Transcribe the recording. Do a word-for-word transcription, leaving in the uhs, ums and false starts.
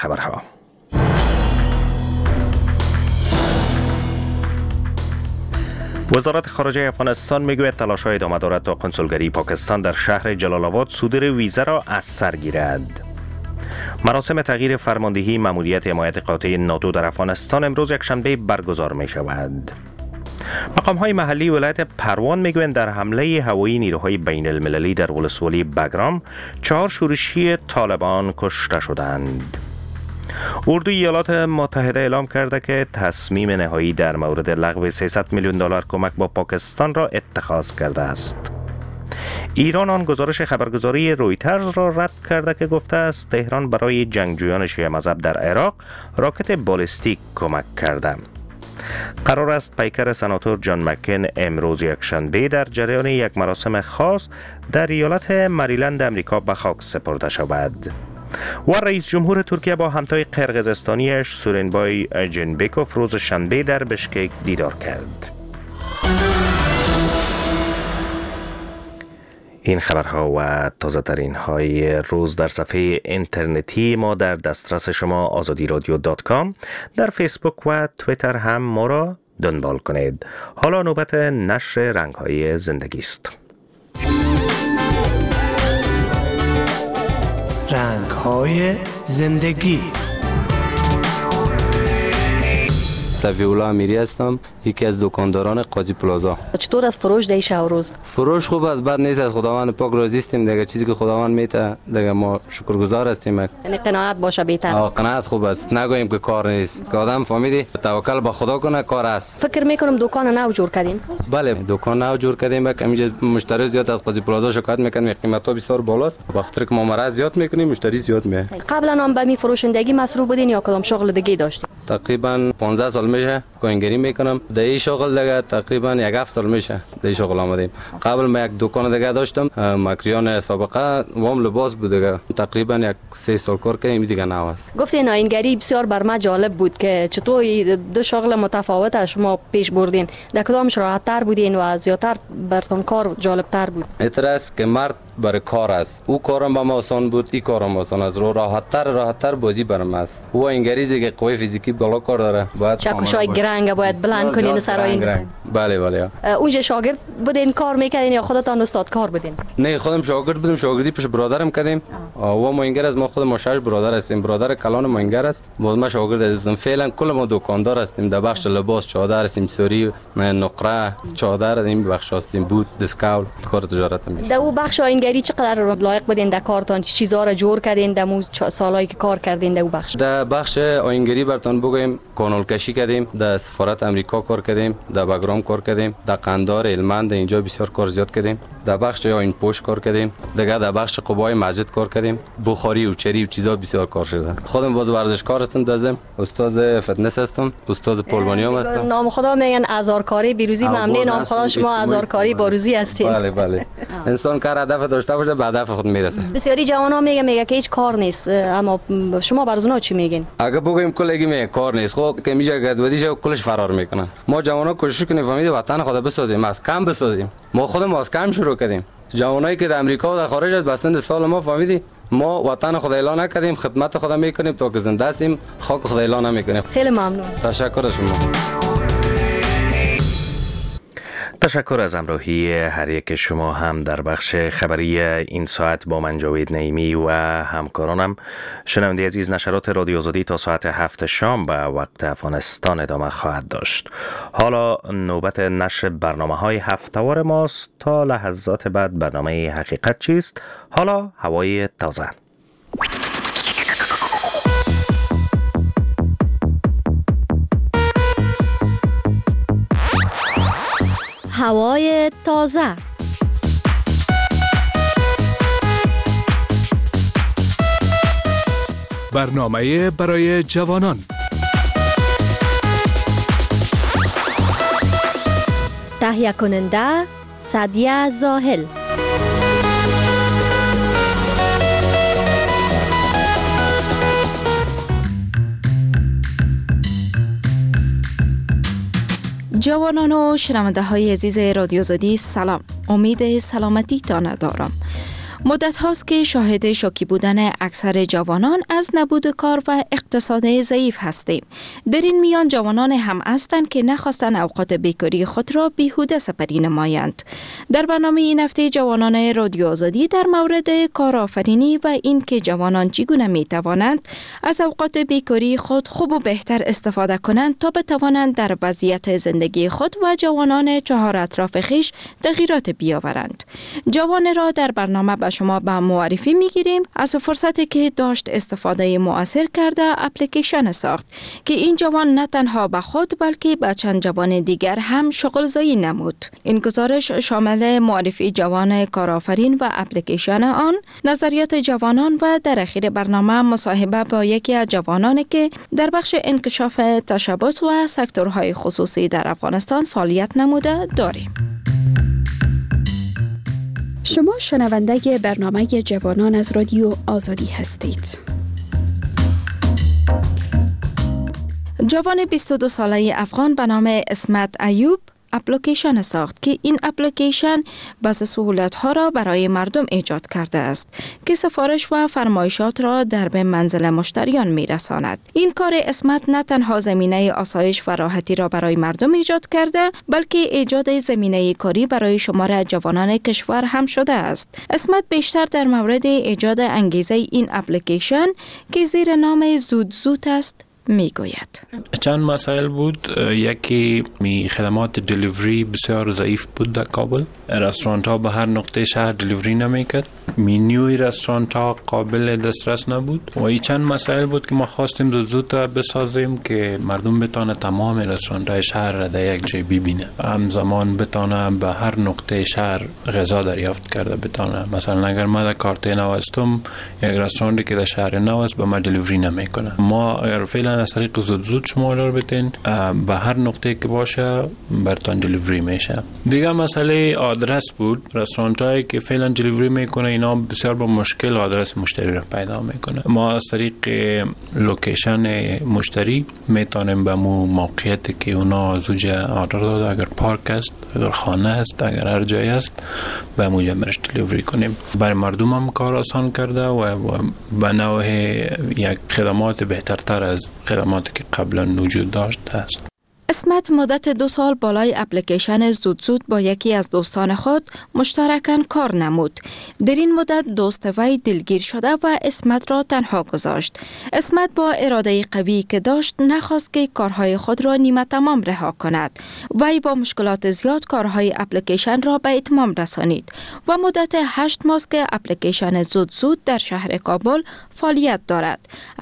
خبرها. وزارت خارجه افغانستان میگوید تلاش‌های ادامه دارد تا کنسولگری پاکستان در شهر جلال آباد صدور ویزا را از سر گیرد. مراسم تغییر فرماندهی ماموریت حمایت قاطع ناتو در افغانستان امروز یکشنبه برگزار می شود. مقام‌های محلی ولایت پروان میگویند در حمله هوایی نیروهای بین المللی در ولسوالی بگرام چهار شورشی طالبان کشته شدند. اردوی ایالات متحده اعلام کرده که تصمیم نهایی در مورد لغو سیصد میلیون دلار کمک با پاکستان را اتخاذ کرده است. ایران آن گزارش خبرگزاری رویترز را رد کرده که گفته است تهران برای جنگجویان شیعه مذهب در عراق راکت بالستیک کمک کرده. قرار است پیکر سناتور جان مکین امروز یکشنبه در جریان یک مراسم خاص در ایالت مریلند امریکا به خاک سپرده شود. و رئیس جمهور ترکیه با همتای قرقیزستانیش سورنبای جنبکوف روز شنبه در بشکک دیدار کرد. این خبرها و تازه ترین های روز در صفحه اینترنتی ما در دسترس شما آزادی رادیو دات کام، در فیسبوک و تویتر هم ما را دنبال کنید. حالا نوبت نشر رنگ های زندگی است. رنگ های زندگی. صفی‌الله امیری هستم، یکی از دکانداران قاضی پلازا. چطور از فروش دی شب و روز؟ فروش خوب است، بد نیست. از خداوند پاک راضی هستیم دیگه. چیزی که خداوند میته دیگه ما شکرگزار هستیم. یعنی قناعت باشه بهتر. آه قناعت خوب است. نگوییم که کار نیست. که آدم فهمیدی توکل به خدا کنه کار است. فکر میکنم دکان نو جور کردین. بله دکان نو جور کردیم. که اینجا مشتری زیاد از قاضی پلازا شکایت میکنن قیمتا بسیار بالاست. به خاطر که ما مرز زیاد میکنیم مشتری زیاد میاد. قبلا هم به می فروشندگی مصروف بودین یا کدام شغل دیگه داشتین؟ تقریبا پانزده سال میشه کوینگری میکنم. در این شغل دیگه تقریبا یک هفت سال میشه در این شغل آمدیم. قبل ما یک دکان دیگه داشتم، مکریان سابقه وام لباس بود دیگه. تقریبا یک سه سال کار کردیم دیگه نو است. گفتین آینگری بسیار بر ما جالب بود که چطور دو شغل متفاوت شما پیش بردین. در کدامش راحت تر بودین و زیاتر براتون کار جالب تر بود؟ اعتراض که مرد برای کار است. او کارم با ما آسان بود، این کارم آسان است. رو راحت تر راحت تر بازی برام است. او انگریز دیگه قوه فیزیکی بالا کار داره. باید چکشای گرنگ باید بلند کنین سر این. بله بله. اونجا شاگرد بودین کار میکردین یا خودتان استاد کار بودین؟ نه خودم شاگرد بودم، شاگردی پیش برادرم کردیم. و ما انگار از ما خود ما شش برادر هستیم. برادر کلان ما انگار است. باز ما شاگرد هستیم. فعلا کل ما دکاندار هستیم. در بخش لباس، چادر، سیمسوری، نقره، چادر این بخش هستیم. بود، دسکاول، کار تجارت میشه. در اون بخش آینگری چقدر لایق بودین در کارتان؟ چه چیزا را جور کردین در مو سالایی که کار کردین در اون بخش؟ در بخش آینگری براتون بگویم کانال کشی کردیم، در سفارت امریکا کار کردیم، در بگرام کار کردیم، در قندار هلمند اینجا بسیار کار زیاد کردیم. در بخش آیین پوش کار کردیم، دیگه در بخش قبای مسجد کار کردیم، بخاری و چری و چیزا بسیار کار شده. خودم باز ورزشکار هستم، دازم استاد فتنس هستم، استاد پلوانی هم هستم. نام خدا میگن ازارکاری بیروزی، ممنون. نام خدا شما ازارکاری با روزی هستین. بله بله. انسان کار هدف داشته باشه به هدف خود میرسه. بسیاری جوانا میگه میگه که هیچ کار نیست، اما شما برزنا چی میگین؟ اگه بگیم کلگی میگه کار نیست، خب که میشه گدودیشه کلش فرار میکنن. ما جوانا کوشش کنیم فهمید وطن خود بسازیم، از کم بسازیم. ما خودمون از کم شروع کردیم. جوانایی که در امریکا و در خارج از بسند سال ما فهمیدی ما وطن خود اعلان نکردیم، خدمت خدا میکنیم تا که زنده هستیم، خاک خدا اعلان نمیکنیم. خیلی ممنون. تشکر از شما. تشکر از همراهی هر یک شما هم در بخش خبری این ساعت با من جاوید نعیمی و همکارانم. شنونده عزیز، نشرات رادیو آزادی تا ساعت هفت شام به وقت افغانستان ادامه خواهد داشت. حالا نوبت نشر برنامه های هفته‌وار ماست. تا لحظات بعد برنامه حقیقت چیست؟ حالا هوای تازه. هوای تازه. برنامه برای جوانان. تهیه کننده سعدیه زاهل. جوانان و شنونده های عزیز رادیو آزادی، سلام. امید سلامتی تان دارم. مدت هاست که شاهد شوکی بودن اکثر جوانان از نبود کار و اقتصاد ضعیف هستیم. در این میان جوانان هم هستند که نخواستن اوقات بیکاری خود را بیهوده سپری نمایند. در برنامه این هفته جوانان رادیو آزادی در مورد کارآفرینی و این که جوانان چگونه می توانند از اوقات بیکاری خود خوب و بهتر استفاده کنند تا بتوانند در وضعیت زندگی خود و جوانان چهار اطراف خیش تغییرات بیاورند. جوان را در برنامه به شما به معرفی میگیریم از فرصتی که داشت استفاده مؤثر کرده اپلیکیشن ساخت که این جوان نه تنها به خود بلکه به چند جوان دیگر هم شغل زایی نمود. این گزارش شامل معرفی جوان کارآفرین و اپلیکیشن آن، نظریات جوانان و در اخیر برنامه مصاحبه با یکی از جوانانی که در بخش انکشاف تشبث و سکتورهای خصوصی در افغانستان فعالیت نموده داریم. شما شنونده برنامه جوانان از رادیو آزادی هستید. جوان بیست و دو ساله افغان به نام اسمت ایوب اپلیکیشن ساخت که این اپلیکیشن بعض سهولت‌ها را برای مردم ایجاد کرده است که سفارش و فرمایشات را در به منزل مشتریان می‌رساند. این کار اسمت نه تنها زمینه آسایش و راحتی را برای مردم ایجاد کرده بلکه ایجاد زمینه کاری برای شمار از جوانان کشور هم شده است. اسمت بیشتر در مورد ایجاد انگیزه این اپلیکیشن که زیر نام زود زود است میگوید. چند مسائل بود. یکی می خدمات دلیوری بسیار ضعیف بود در کابل. رستوران ها به هر نقطه شهر دلیوری نمیکرد. مینیوی رستوران ها قابل دسترس نبود. و این چند مسائل بود که ما خواستیم زود زود بسازیم که مردم بتونه تمام رستوران های شهر را در یک جای ببینه. همزمان بتونه به هر نقطه شهر غذا دریافت کرده بتونه. مثلا اگر ما در کارته نو هستم، یک رستورانی که در شهر نو است به ما دلیوری نمیکنه. ما اگر فعلا از طریق زود زود شما آردر بتین به هر نقطه که باشه برتان دلیوری میشه. دیگه مسئله آدرس بود. رستورانت هایی که فعلا دلیوری میکنه اینا بسیار با مشکل آدرس مشتری را پیدا میکنه. ما از طریق لوکیشن مشتری میتونیم به مو موقعیتی که اونا زوجه آردر داده، اگر پارک است، اگر خانه است، اگر هر جای است، به موجه مرش دلیوری کنیم. برای مردم هم کار آسان کرده و به نوع یک خدمات بهترتر از خدماتی که قبلا وجود داشت است. اسمت مدت دو سال بالای اپلیکیشن زود زود با یکی از دوستان خود مشترکاً کار نمود. در این مدت دوست وی دلگیر شده و اسمت را تنها گذاشت. اسمت با اراده قوی که داشت نخواست که کارهای خود را نیمه تمام رها کند. وی با مشکلات زیاد کارهای اپلیکیشن را به اتمام رسانید و مدت هشت ماه که اپلیکیشن زود زود در شهر کابل فعالیت دارد.